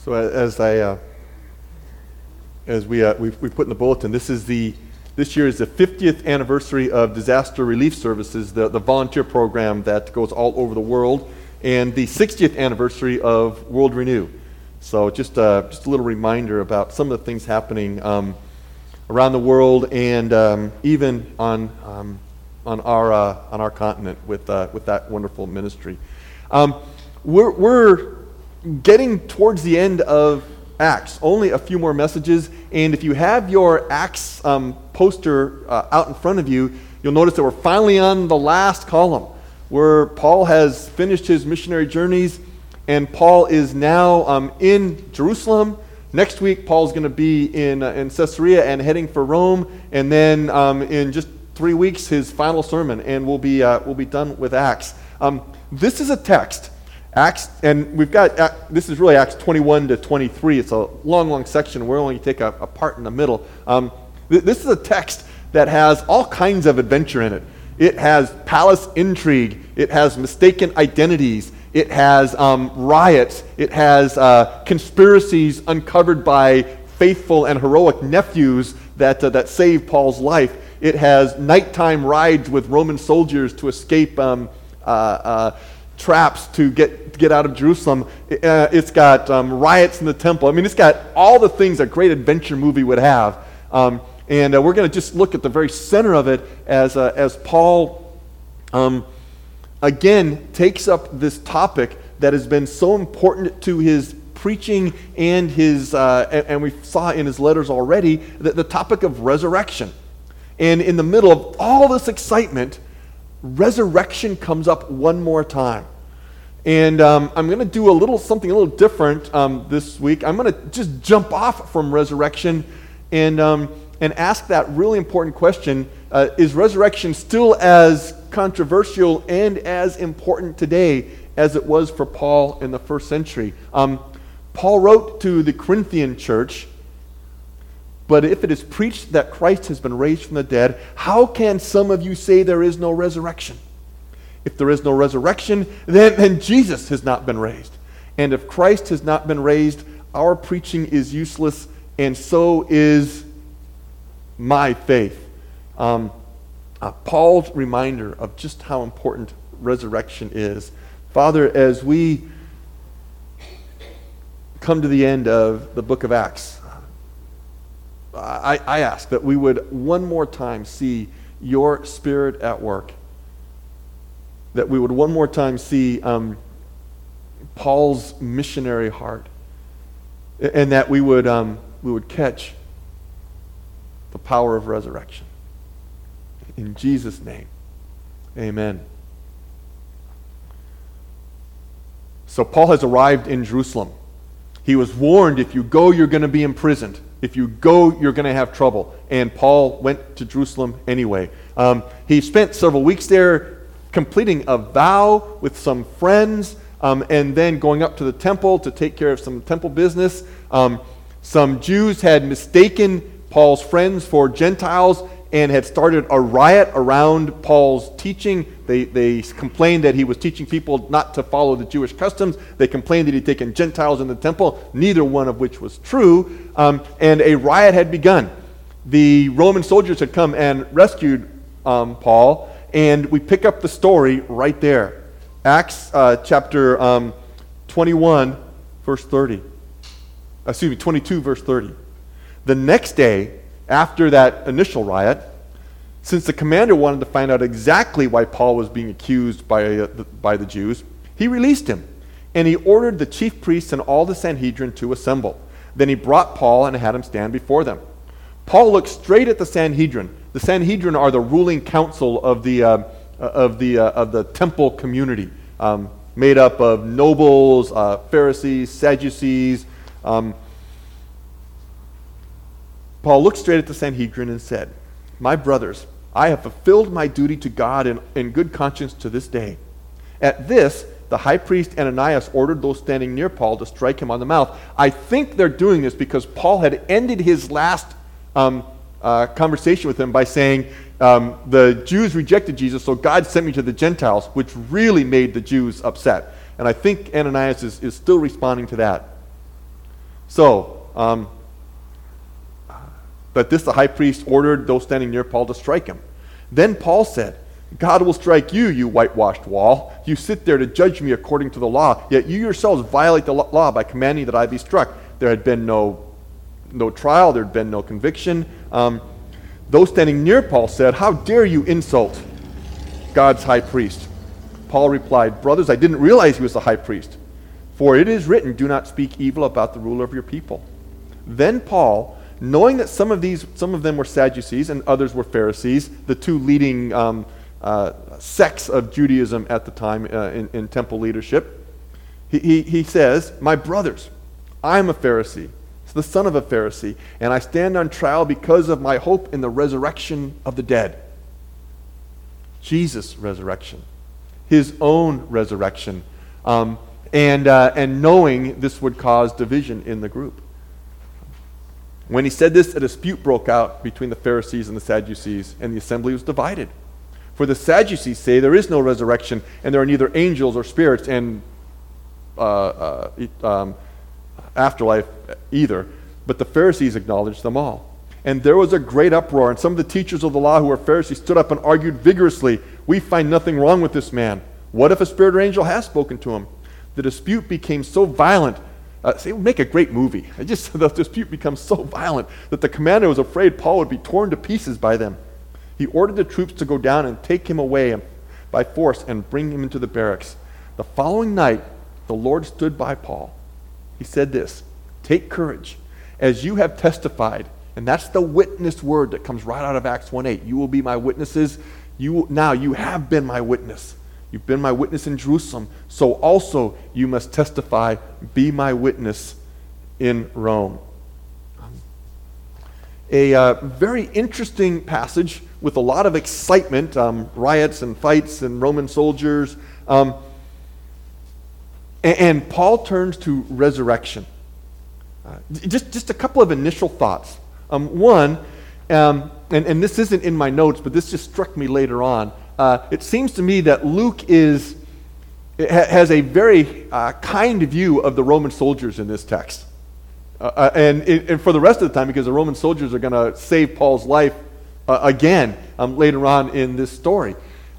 So as we put in the bulletin, this year is the 50th anniversary of Disaster Relief Services, the volunteer program that goes all over the world, and the 60th anniversary of World Renew. So just a little reminder about some of the things happening around the world, and even on our continent with that wonderful ministry. We're getting towards the end of Acts. Only a few more messages, and if you have your Acts poster out in front of you, you'll notice that we're finally on the last column, where Paul has finished his missionary journeys, and Paul is now in Jerusalem. Next week, Paul's going to be in Caesarea and heading for Rome, and then in just 3 weeks, his final sermon, and we'll be done with Acts. This is a text. Acts, and we've got, this is really Acts 21 to 23. It's a long section. We're only take a part in the middle. This is a text that has all kinds of adventure in it. It has palace intrigue. It has mistaken identities. It has riots. It has conspiracies uncovered by faithful and heroic nephews that saved Paul's life. It has nighttime rides with Roman soldiers to escape traps to get out of Jerusalem. It's got riots in the temple. I mean, it's got all the things a great adventure movie would have. And we're going to just look at the very center of it as Paul, again, takes up this topic that has been so important to his preaching and his, and we saw in his letters already, the topic of resurrection. And in the middle of all this excitement, resurrection comes up one more time. And I'm going to do something a little different this week. I'm going to just jump off from resurrection and ask that really important question: is resurrection still as controversial and as important today as it was for Paul in the first century? Paul wrote to the Corinthian church, "But if it is preached that Christ has been raised from the dead, how can some of you say there is no resurrection? If there is no resurrection, then Jesus has not been raised. And if Christ has not been raised, our preaching is useless, and so is my faith." Paul's reminder of just how important resurrection is. Father, as we come to the end of the book of Acts, I ask that we would one more time see your Spirit at work, that we would one more time see Paul's missionary heart, and that we would catch the power of resurrection. In Jesus' name, amen. So Paul has arrived in Jerusalem. He was warned, if you go, you're going to be imprisoned. If you go, you're going to have trouble. And Paul went to Jerusalem anyway. He spent several weeks there completing a vow with some friends, and then going up to the temple to take care of some temple business. Some Jews had mistaken Paul's friends for Gentiles and had started a riot around Paul's teaching. They complained that he was teaching people not to follow the Jewish customs. They complained that he'd taken Gentiles in the temple, neither one of which was true. And a riot had begun. The Roman soldiers had come and rescued Paul, and we pick up the story right there. Acts chapter 21, verse 30. 22, verse 30. The next day, after that initial riot, since the commander wanted to find out exactly why Paul was being accused by the Jews, he released him, and he ordered the chief priests and all the Sanhedrin to assemble. Then he brought Paul and had him stand before them. Paul looked straight at the Sanhedrin. The Sanhedrin are the ruling council of the temple community, made up of nobles, Pharisees, Sadducees. Paul looked straight at the Sanhedrin and said, "My brothers, I have fulfilled my duty to God in good conscience to this day." At this, the high priest Ananias ordered those standing near Paul to strike him on the mouth. I think they're doing this because Paul had ended his last conversation with him by saying, the Jews rejected Jesus, so God sent me to the Gentiles, which really made the Jews upset. And I think Ananias is still responding to that. So, but this the high priest ordered those standing near Paul to strike him. Then Paul said, God will strike you, you whitewashed wall. You sit there to judge me according to the law, yet you yourselves violate the law by commanding that I be struck. There had been no trial, there had been no conviction. Those standing near Paul said, how dare you insult God's high priest? Paul replied, brothers, I didn't realize he was the high priest. For it is written, do not speak evil about the ruler of your people. Then Paul, knowing that some of them were Sadducees and others were Pharisees, the two leading sects of Judaism at the time in temple leadership, he says, my brothers, I am a Pharisee, the son of a Pharisee, and I stand on trial because of my hope in the resurrection of the dead. Jesus' resurrection, his own resurrection, and knowing this would cause division in the group. When he said this, a dispute broke out between the Pharisees and the Sadducees, and the assembly was divided. For the Sadducees say there is no resurrection, and there are neither angels or spirits and afterlife either, but the Pharisees acknowledged them all. And there was a great uproar, and some of the teachers of the law who were Pharisees stood up and argued vigorously, we find nothing wrong with this man. What if a spirit or angel has spoken to him? The dispute became so violent, it would make a great movie. The dispute becomes so violent that the commander was afraid Paul would be torn to pieces by them. He ordered the troops to go down and take him away by force and bring him into the barracks. The following night, the Lord stood by Paul. He said this, take courage, as you have testified, and that's the witness word that comes right out of Acts 1:8. You will be my witnesses. Now you have been my witness. You've been my witness in Jerusalem, so also you must testify, be my witness in Rome. A very interesting passage with a lot of excitement, riots and fights and Roman soldiers. And Paul turns to resurrection. Just a couple of initial thoughts. One, and this isn't in my notes, but this just struck me later on. It seems to me that Luke has a very kind view of the Roman soldiers in this text. And for the rest of the time, because the Roman soldiers are going to save Paul's life again later on in this story.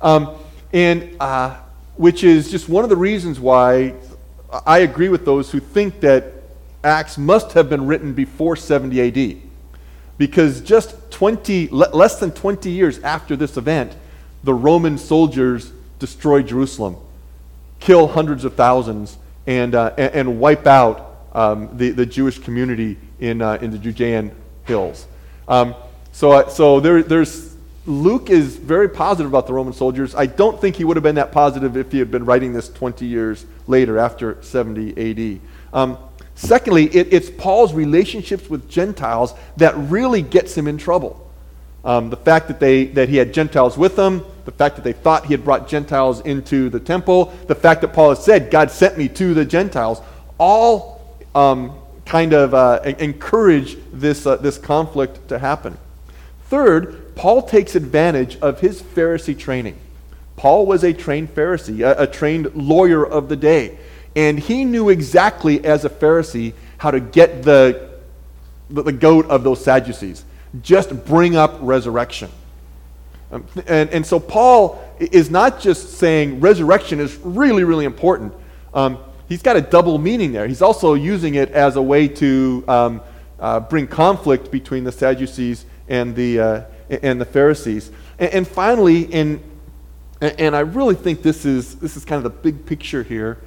Which is just one of the reasons why I agree with those who think that Acts must have been written before 70 AD. Because just less than 20 years after this event, the Roman soldiers destroy Jerusalem, kill hundreds of thousands, and wipe out the Jewish community in the Judean hills. So there's Luke is very positive about the Roman soldiers. I don't think he would have been that positive if he had been writing this 20 years later, after 70 AD. Secondly, it's Paul's relationships with Gentiles that really gets him in trouble. The fact that he had Gentiles with him, the fact that they thought he had brought Gentiles into the temple, the fact that Paul has said, God sent me to the Gentiles, all kind of encourage this conflict to happen. Third, Paul takes advantage of his Pharisee training. Paul was a trained Pharisee, a trained lawyer of the day. And he knew exactly, as a Pharisee, how to get the goat of those Sadducees. Just bring up resurrection. And so Paul is not just saying resurrection is really, really important. He's got a double meaning there. He's also using it as a way to bring conflict between the Sadducees and the Pharisees. And finally, and I really think this is kind of the big picture here.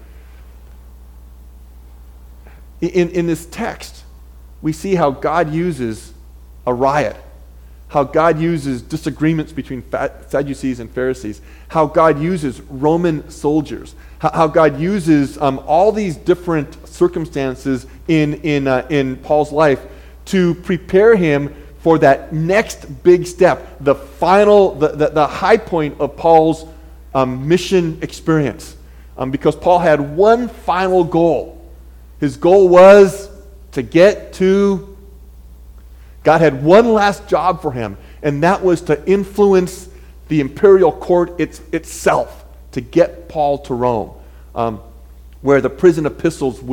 In this text, we see how God uses a riot, how God uses disagreements between Sadducees and Pharisees, how God uses Roman soldiers, how God uses all these different circumstances in Paul's life to prepare him for that next big step, the final, the high point of Paul's mission experience. Because Paul had one final goal. His goal was to get to, God had one last job for him, and that was to influence the imperial court itself, to get Paul to Rome, where the prison epistles would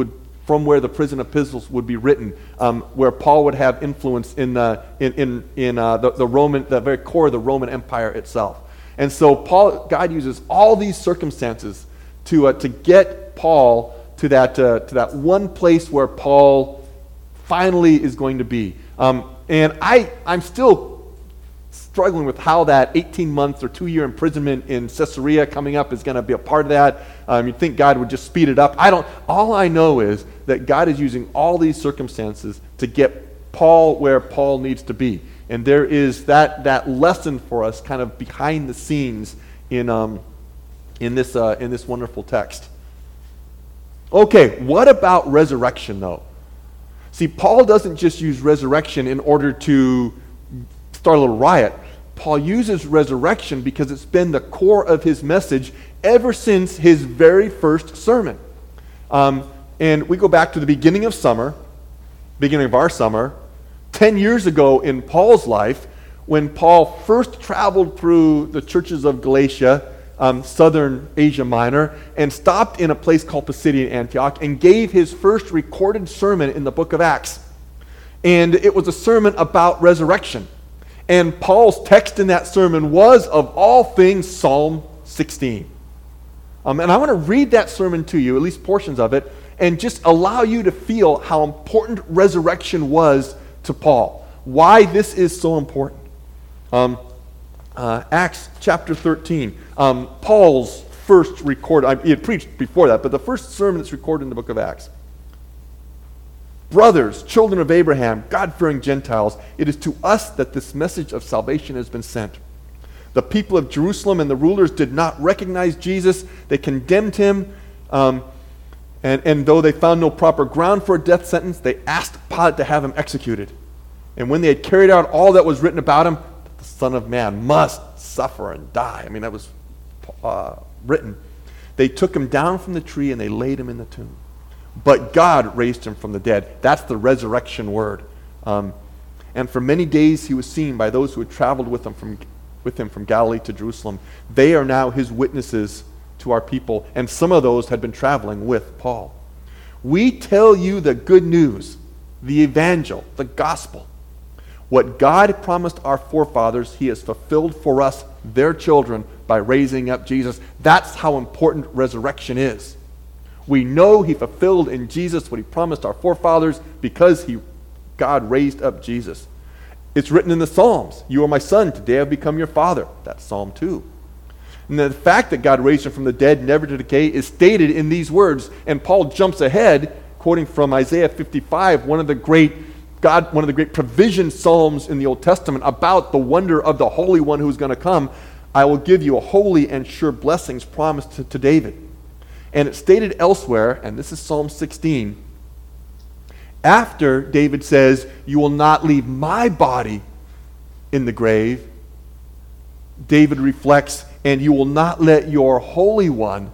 from where the prison epistles would be written, where Paul would have influence in the Roman, the very core of the Roman Empire itself. And so God uses all these circumstances to get Paul to that one place where Paul finally is going to be. And I'm still struggling with how that 18 months or 2-year imprisonment in Caesarea coming up is going to be a part of that. You'd think God would just speed it up. All I know is that God is using all these circumstances to get Paul where Paul needs to be. And there is that lesson for us kind of behind the scenes in this wonderful text. Okay, what about resurrection though? See, Paul doesn't just use resurrection in order to start a little riot. Paul uses resurrection because it's been the core of his message ever since his very first sermon. And we go back to the beginning of our summer, 10 years ago in Paul's life, when Paul first traveled through the churches of Galatia, southern Asia Minor, and stopped in a place called Pisidian Antioch and gave his first recorded sermon in the book of Acts. And it was a sermon about resurrection. And Paul's text in that sermon was, of all things, Psalm 16. And I want to read that sermon to you, at least portions of it, and just allow you to feel how important resurrection was to Paul. Why this is so important. Acts chapter 13. Paul's first recorded, he had preached before that, but the first sermon that's recorded in the book of Acts. Brothers, children of Abraham, God-fearing Gentiles, it is to us that this message of salvation has been sent. The people of Jerusalem and the rulers did not recognize Jesus. They condemned him, and though they found no proper ground for a death sentence, they asked Pilate to have him executed. And when they had carried out all that was written about him, the Son of Man must suffer and die. I mean, that was written. They took him down from the tree and they laid him in the tomb. But God raised him from the dead. That's the resurrection word. And for many days he was seen by those who had traveled with him from Galilee to Jerusalem. They are now his witnesses to our people, and some of those had been traveling with Paul. We tell you the good news, the evangel, the gospel. What God promised our forefathers, he has fulfilled for us, their children, by raising up Jesus. That's how important resurrection is. We know he fulfilled in Jesus what he promised our forefathers because God raised up Jesus. It's written in the Psalms, you are my son, today I've become your father. That's Psalm 2. And the fact that God raised him from the dead, never to decay, is stated in these words. And Paul jumps ahead, quoting from Isaiah 55, one of the great provision psalms in the Old Testament about the wonder of the Holy One who's going to come. I will give you a holy and sure blessings promised to David. And it's stated elsewhere, and this is Psalm 16, after David says, you will not leave my body in the grave, David reflects, and you will not let your Holy One,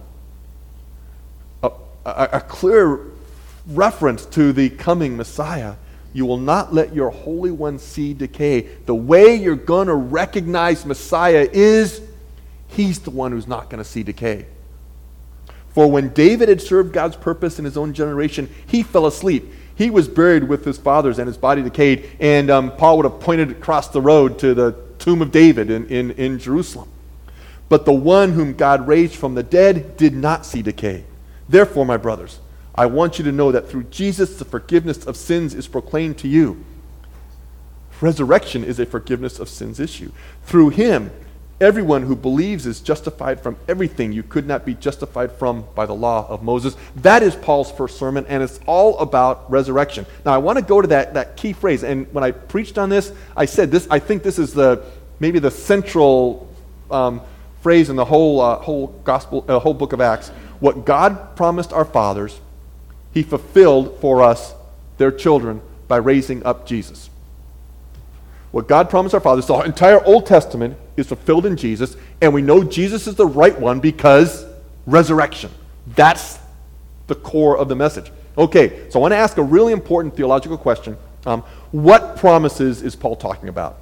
a clear reference to the coming Messiah, you will not let your Holy One see decay. The way you're going to recognize Messiah is he's the one who's not going to see decay. For when David had served God's purpose in his own generation, he fell asleep. He was buried with his fathers and his body decayed, and Paul would have pointed across the road to the tomb of David in Jerusalem. But the one whom God raised from the dead did not see decay. Therefore, my brothers, I want you to know that through Jesus the forgiveness of sins is proclaimed to you. Resurrection is a forgiveness of sins issue. Through him, everyone who believes is justified from everything you could not be justified from by the law of Moses. That is Paul's first sermon, and it's all about resurrection. Now, I want to go to that key phrase, and when I preached on this, I said this. I think this is maybe the central phrase in the whole book of Acts. What God promised our fathers, he fulfilled for us, their children, by raising up Jesus. What God promised our fathers, the entire Old Testament is fulfilled in Jesus, and we know Jesus is the right one because resurrection. That's the core of the message. Okay, so I want to ask a really important theological question. What promises is Paul talking about?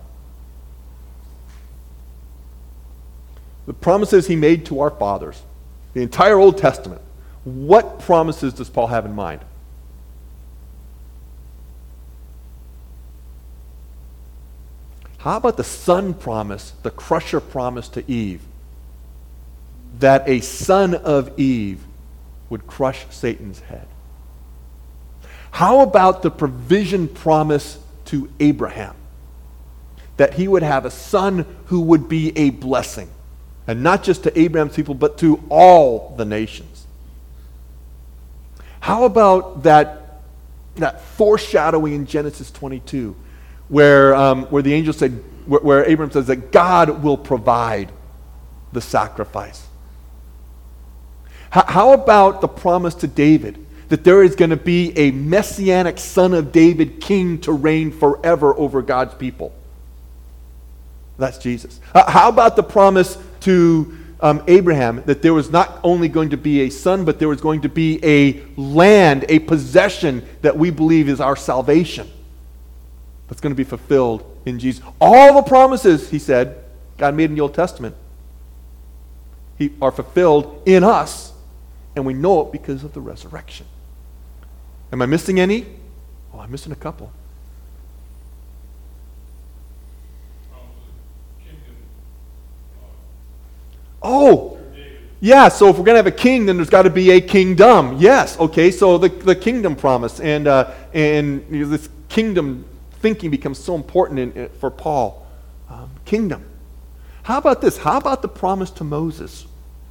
The promises he made to our fathers, the entire Old Testament. What promises does Paul have in mind? How about the son promise, the crusher promise to Eve? That a son of Eve would crush Satan's head. How about the provision promise to Abraham? That he would have a son who would be a blessing. And not just to Abraham's people, but to all the nations. How about that foreshadowing in Genesis 22, where the angel said, where Abraham says that God will provide the sacrifice? How about the promise to David that there is going to be a messianic son of David, king to reign forever over God's people? That's Jesus. How about the promise to Abraham that there was not only going to be a son, but there was going to be a land, a possession that we believe is our salvation that's going to be fulfilled in Jesus? All the promises, he said, God made in the Old Testament are fulfilled in us, and we know it because of the resurrection. Am I missing any? Oh, I'm missing a couple. Oh, yeah, so if we're going to have a king, then there's got to be a kingdom. Yes, okay, so the kingdom promise. And this kingdom thinking becomes so important for Paul. Kingdom. How about this? How about the promise to Moses?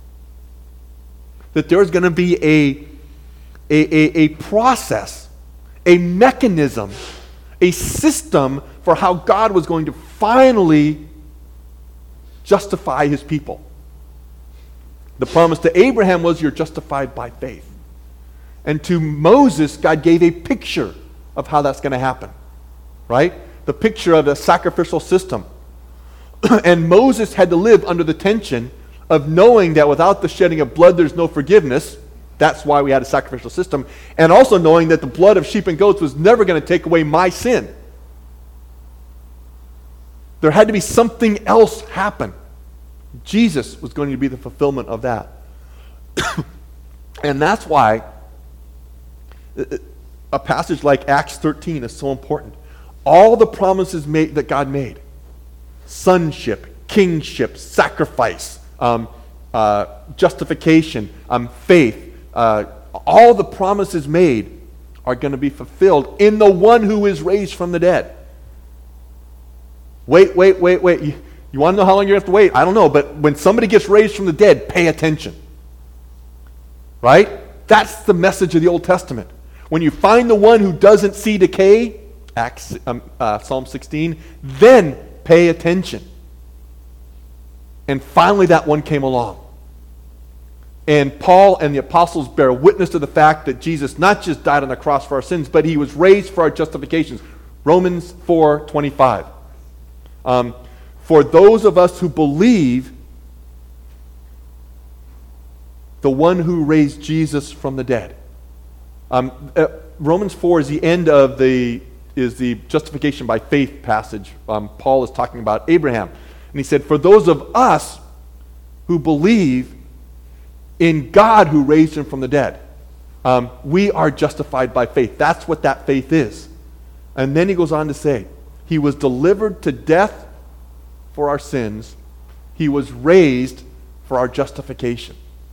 That there's going to be a process, a mechanism, a system for how God was going to finally justify his people. The promise to Abraham was, you're justified by faith. And to Moses, God gave a picture of how that's going to happen. Right? The picture of the sacrificial system. And Moses had to live under the tension of knowing that without the shedding of blood, there's no forgiveness. That's why we had a sacrificial system. And also knowing that the blood of sheep and goats was never going to take away my sin. There had to be something else happen. Jesus was going to be the fulfillment of that. And that's why a passage like Acts 13 is so important. All the promises that God made, sonship, kingship, sacrifice, justification, faith, all the promises made are going to be fulfilled in the one who is raised from the dead. Wait. You want to know how long you have to wait? I don't know, but when somebody gets raised from the dead, pay attention. Right? That's the message of the Old Testament. When you find the one who doesn't see decay, Psalm 16, then pay attention. And finally that one came along. And Paul and the apostles bear witness to the fact that Jesus not just died on the cross for our sins, but he was raised for our justifications. Romans 4:25. For those of us who believe the one who raised Jesus from the dead. Romans 4 is the end of the justification by faith passage. Paul is talking about Abraham. And he said, for those of us who believe in God who raised him from the dead, we are justified by faith. That's what that faith is. And then he goes on to say, he was delivered to death for our sins. He was raised for our justification.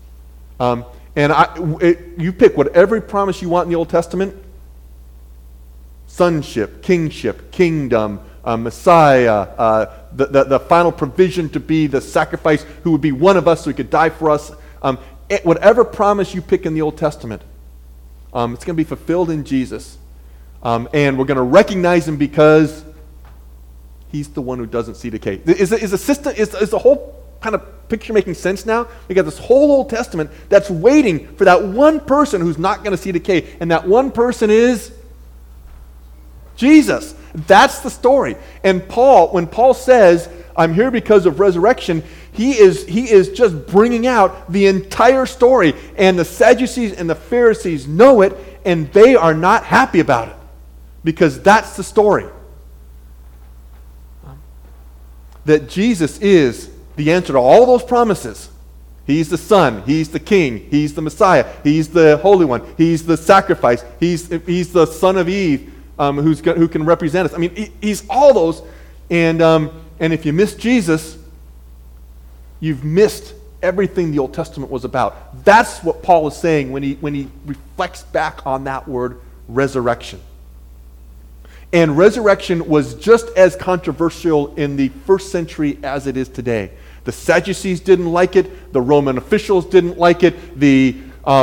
You pick whatever promise you want in the Old Testament. Sonship, kingship, kingdom, Messiah, the final provision to be the sacrifice who would be one of us so he could die for us. Whatever promise you pick in the Old Testament, it's going to be fulfilled in Jesus. And we're going to recognize him because he's the one who doesn't see decay. Is the whole kind of picture making sense now? We got this whole Old Testament that's waiting for that one person who's not going to see decay. And that one person is Jesus. That's the story. And when Paul says, I'm here because of resurrection, he is just bringing out the entire story. And the Sadducees and the Pharisees know it, and they are not happy about it. Because that's the story. That Jesus is the answer to all those promises. He's the Son. He's the King. He's the Messiah. He's the Holy One. He's the sacrifice. He's the Son of Eve who can represent us. I mean, he's all those. And if you miss Jesus, you've missed everything the Old Testament was about. That's what Paul is saying when he reflects back on that word resurrection. And resurrection was just as controversial in the first century as it is today. The Sadducees didn't like it. The Roman officials didn't like it. The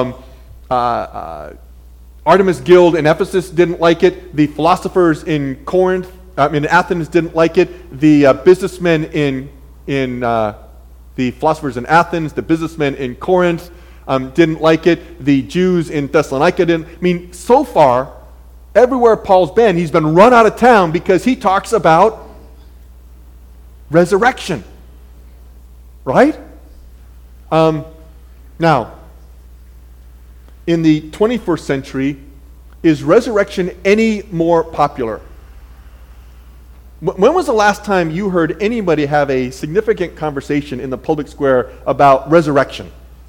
Artemis Guild in Ephesus didn't like it. The philosophers in Athens didn't like it. The businessmen the philosophers in Athens, the businessmen in Corinth didn't like it. The Jews in Thessalonica didn't. I mean, so far, everywhere Paul's been, he's been run out of town because he talks about resurrection. Right? Now, in the 21st century, is resurrection any more popular? When was the last time you heard anybody have a significant conversation in the public square about resurrection?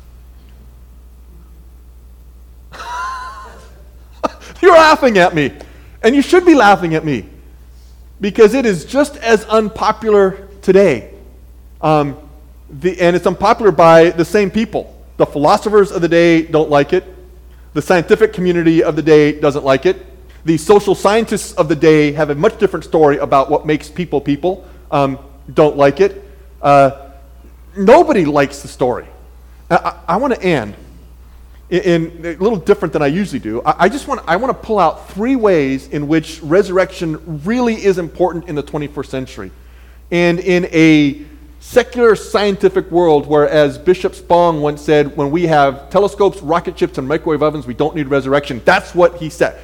You're laughing at me. And you should be laughing at me. Because it is just as unpopular today. And it's unpopular by the same people. The philosophers of the day don't like it. The scientific community of the day doesn't like it. The social scientists of the day have a much different story about what makes people people. Don't like it. Nobody likes the story. I want to end in a little different than I usually do. I want to pull out 3 ways in which resurrection really is important in the 21st century. And in a secular scientific world where, as Bishop Spong once said, when we have telescopes, rocket ships, and microwave ovens, we don't need resurrection. That's what he said.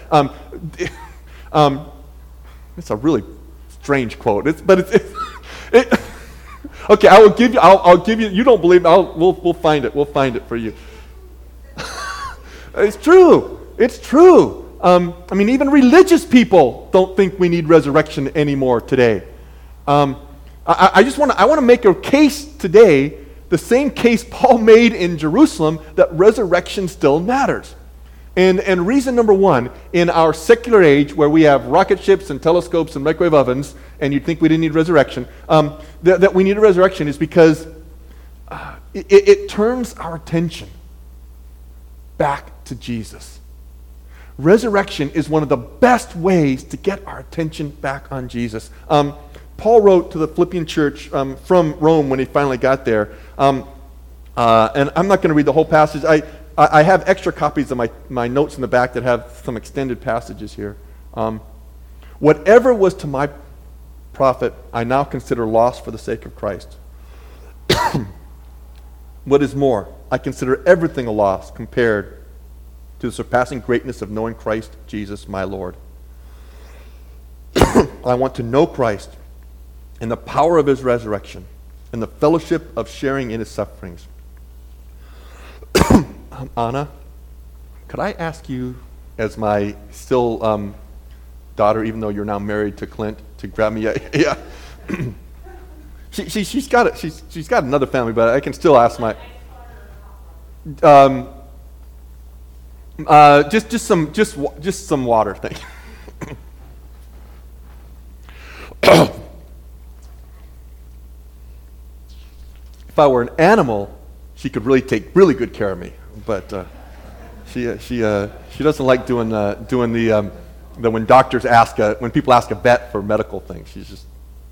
It's a really strange quote. Okay, I will give you. I'll give you. You don't believe me? We'll find it. We'll find it for you. It's true. It's true. I mean, even religious people don't think we need resurrection anymore today. I want to make a case today, the same case Paul made in Jerusalem, that resurrection still matters. And reason number 1, in our secular age where we have rocket ships and telescopes and microwave ovens, and you'd think we didn't need resurrection, that we need a resurrection is because it turns our attention back to Jesus. Resurrection is one of the best ways to get our attention back on Jesus. Paul wrote to the Philippian church from Rome when he finally got there. And I'm not going to read the whole passage. I have extra copies of my notes in the back that have some extended passages here. Whatever was to my profit, I now consider loss for the sake of Christ. What is more, I consider everything a loss compared to the surpassing greatness of knowing Christ Jesus my Lord. I want to know Christ and the power of his resurrection and the fellowship of sharing in his sufferings. Anna, could I ask you, as my still daughter, even though you're now married to Clint, to grab me? Yeah. She's got it. She's got another family, but I can still ask my. Just some water, thank you. If I were an animal, she could really take really good care of me, but she doesn't like doing the when doctors when people ask a vet for medical things. She's just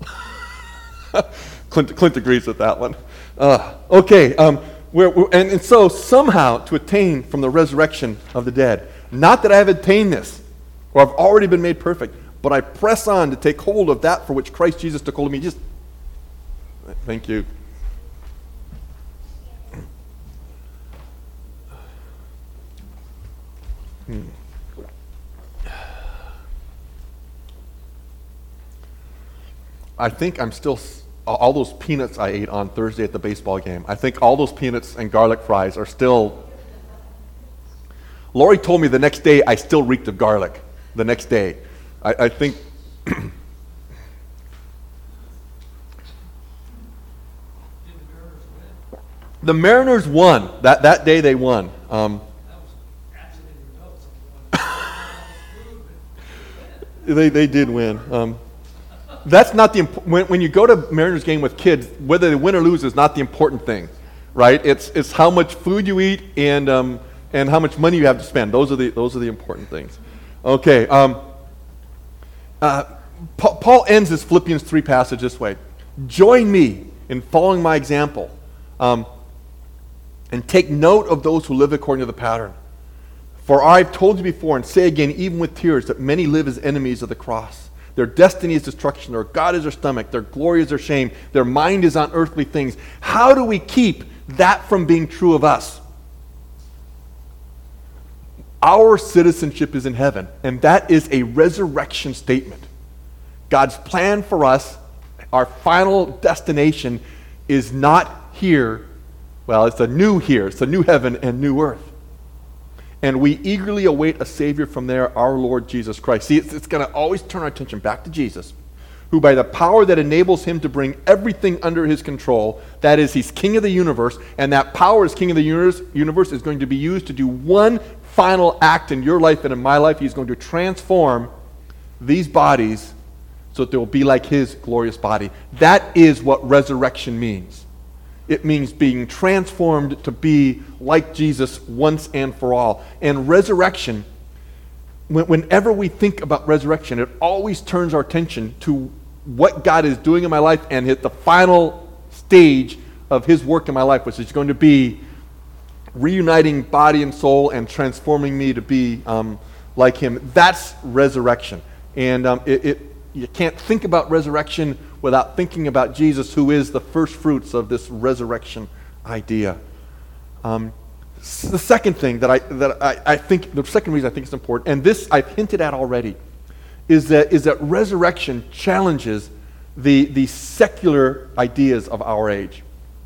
Clint agrees with that one. Okay, and so somehow to attain from the resurrection of the dead, not that I have attained this or I've already been made perfect, but I press on to take hold of that for which Christ Jesus took hold of me. Just thank you. I think I'm still, all those peanuts I ate on Thursday at the baseball game, I think all those peanuts and garlic fries are still, Lori told me the next day I still reeked of garlic, the next day. I think, the Mariners won. That day they won. They did win. that's not the when you go to Mariners game with kids, whether they win or lose is not the important thing, right? It's how much food you eat and how much money you have to spend. Those are the important things. Okay. Paul ends this Philippians 3 passage this way: join me in following my example, and take note of those who live according to the pattern. For I've told you before and say again, even with tears, that many live as enemies of the cross. Their destiny is destruction. Their God is their stomach. Their glory is their shame. Their mind is on earthly things. How do we keep that from being true of us? Our citizenship is in heaven, and that is a resurrection statement. God's plan for us, our final destination, is not here. Well, it's a new here. It's a new heaven and new earth. And we eagerly await a Savior from there, our Lord Jesus Christ. See, it's going to always turn our attention back to Jesus, who by the power that enables him to bring everything under his control, that is, he's king of the universe, and that power as king of the universe is going to be used to do one final act in your life and in my life. He's going to transform these bodies so that they will be like his glorious body. That is what resurrection means. It means being transformed to be like Jesus once and for all. And resurrection, whenever we think about resurrection, it always turns our attention to what God is doing in my life and hit the final stage of his work in my life, which is going to be reuniting body and soul and transforming me to be like him. That's resurrection. And you can't think about resurrection without thinking about Jesus, who is the first fruits of this resurrection idea. The second thing that I think, the second reason I think it's important, and this I've hinted at already, is that resurrection challenges the secular ideas of our age.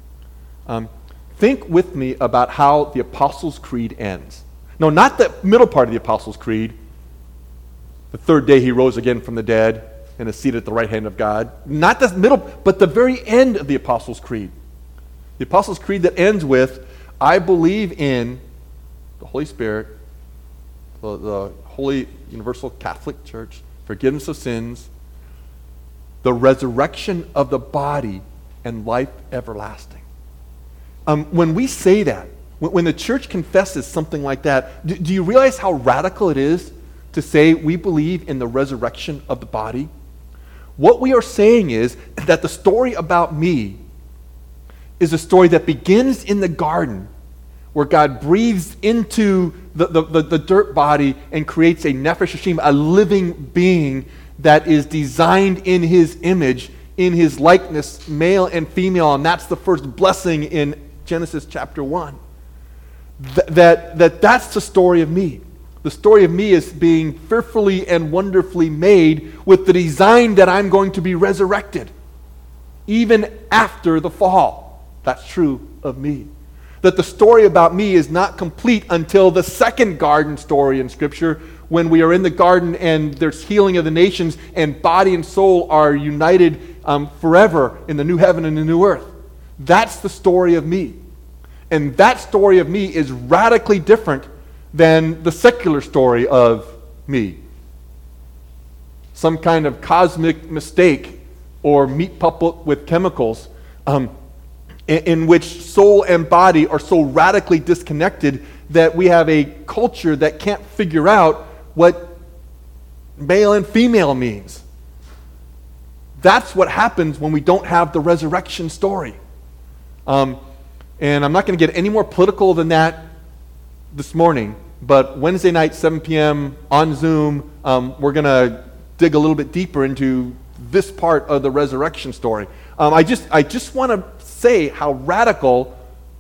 Think with me about how the Apostles' Creed ends. No, not the middle part of the Apostles' Creed. The third day he rose again from the dead and is seated at the right hand of God. Not the middle, but the very end of the Apostles' Creed. The Apostles' Creed that ends with, I believe in the Holy Spirit, the Holy Universal Catholic Church, forgiveness of sins, the resurrection of the body, and life everlasting. When we say that, when the church confesses something like that, do you realize how radical it is to say we believe in the resurrection of the body? What we are saying is that the story about me is a story that begins in the garden, where God breathes into the dirt body and creates a Nefesh Hashem, a living being that is designed in his image, in his likeness, male and female, and that's the first blessing in Genesis chapter 1. That's the story of me. The story of me is being fearfully and wonderfully made with the design that I'm going to be resurrected, even after the fall. That's true of me. That the story about me is not complete until the second garden story in Scripture, when we are in the garden and there's healing of the nations and body and soul are united forever in the new heaven and the new earth. That's the story of me. And that story of me is radically different than the secular story of me. Some kind of cosmic mistake or meat puppet with chemicals in which soul and body are so radically disconnected that we have a culture that can't figure out what male and female means. That's what happens when we don't have the resurrection story. And I'm not going to get any more political than that this morning, but Wednesday night, 7 p.m. on Zoom, we're going to dig a little bit deeper into this part of the resurrection story. I just want to say how radical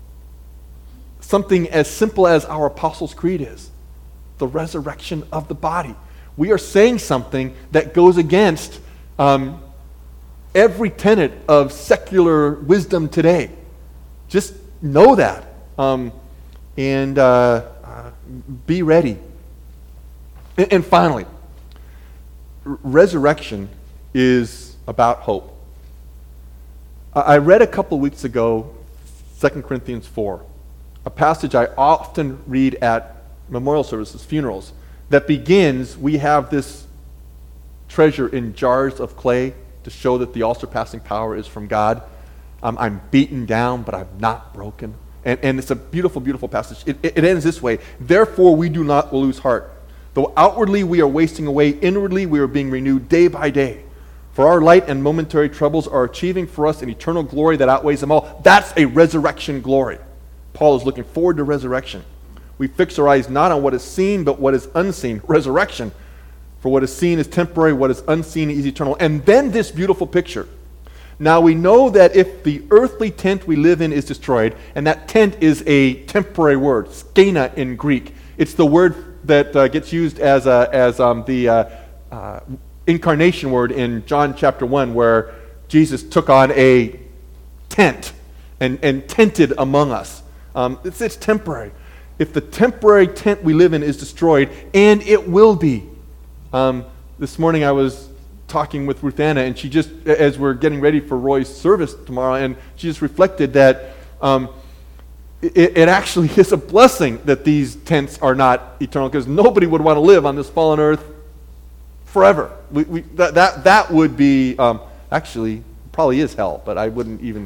something as simple as our Apostles' Creed is. The resurrection of the body. We are saying something that goes against every tenet of secular wisdom today. Just know that. And be ready. And finally, resurrection is about hope. I read a couple weeks ago 2 Corinthians 4, a passage I often read at memorial services, funerals, that begins, we have this treasure in jars of clay to show that the all-surpassing power is from God. I'm beaten down, but I'm not broken. And it's a beautiful, beautiful passage. It ends this way. Therefore, we do not lose heart. Though outwardly we are wasting away, inwardly we are being renewed day by day. For our light and momentary troubles are achieving for us an eternal glory that outweighs them all. That's a resurrection glory. Paul is looking forward to resurrection. We fix our eyes not on what is seen, but what is unseen. Resurrection. For what is seen is temporary, what is unseen is eternal. And then this beautiful picture. Now we know that if the earthly tent we live in is destroyed, and that tent is a temporary word, skena in Greek. It's the word that gets used as the incarnation word in John chapter 1, where Jesus took on a tent and tented among us. It's temporary. If the temporary tent we live in is destroyed, and it will be. This morning I was talking with Ruth Anna, and she just, as we're getting ready for Roy's service tomorrow, and she just reflected that it actually is a blessing that these tents are not eternal, because nobody would want to live on this fallen earth forever. That would be, actually, probably is hell, but I wouldn't even...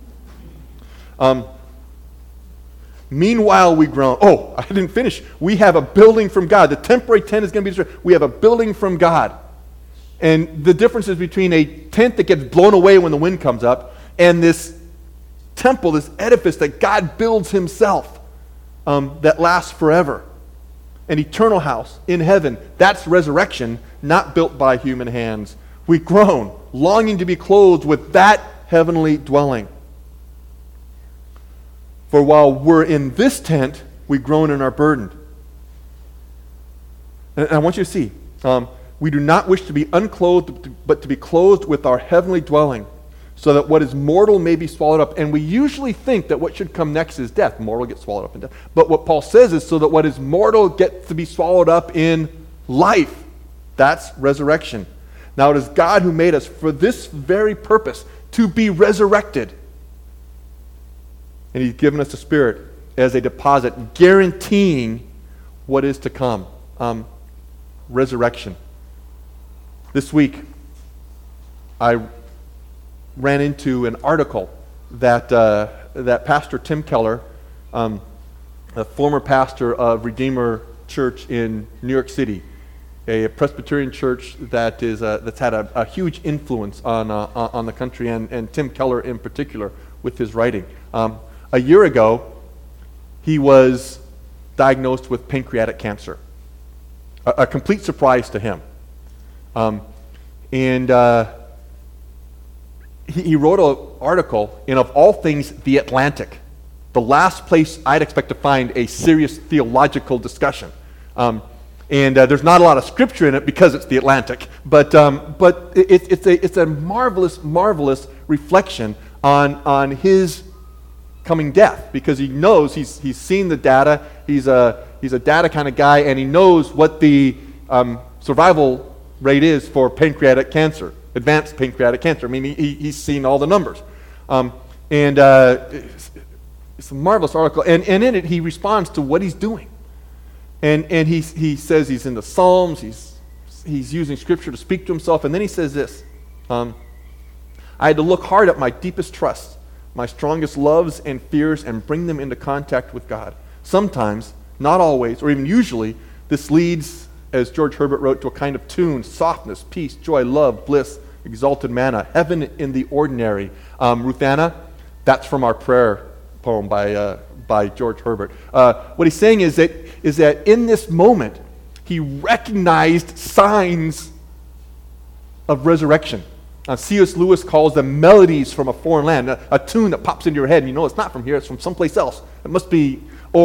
Meanwhile, we groan. Oh, I didn't finish. We have a building from God. The temporary tent is going to be destroyed. We have a building from God. And the difference is between a tent that gets blown away when the wind comes up and this temple, this edifice that God builds himself that lasts forever. An eternal house in heaven. That's resurrection, not built by human hands. We groan, longing to be clothed with that heavenly dwelling. For while we're in this tent, we groan and are burdened. And I want you to see, we do not wish to be unclothed, but to be clothed with our heavenly dwelling, so that what is mortal may be swallowed up. And we usually think that what should come next is death. Mortal gets swallowed up in death. But what Paul says is so that what is mortal gets to be swallowed up in life. That's resurrection. Now it is God who made us for this very purpose, to be resurrected. And he's given us the Spirit as a deposit, guaranteeing what is to come. Resurrection. This week, I ran into an article that Pastor Tim Keller, a former pastor of Redeemer Church in New York City, a Presbyterian church that is that's had a huge influence on the country, and Tim Keller in particular with his writing. A year ago, he was diagnosed with pancreatic cancer. A complete surprise to him. He wrote an article in, of all things, The Atlantic, the last place I'd expect to find a serious theological discussion. There's not a lot of scripture in it because it's The Atlantic, but it's a marvelous, marvelous reflection on his coming death, because he knows he's seen the data. He's a data kind of guy, and he knows what the survival rate is for pancreatic cancer, advanced pancreatic cancer. I mean, he's seen all the numbers, it's a marvelous article. And in it, he responds to what he's doing, and he says he's in the Psalms. He's using scripture to speak to himself, and then he says this: I had to look hard at my deepest trusts, my strongest loves and fears, and bring them into contact with God. Sometimes, not always, or even usually, this leads, as George Herbert wrote, to a kind of tune: softness, peace, joy, love, bliss, exalted manna, heaven in the ordinary. Ruth Anna, that's from our prayer poem by George Herbert. What he's saying is that in this moment, he recognized signs of resurrection. C.S. Lewis calls them melodies from a foreign land, a tune that pops into your head, and you know it's not from here, it's from someplace else. It must be,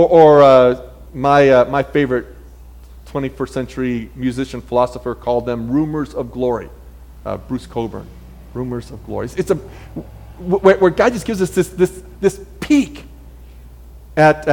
my favorite 21st century musician, philosopher called them rumors of glory. Bruce Cockburn, rumors of glory. It's where God just gives us this peek at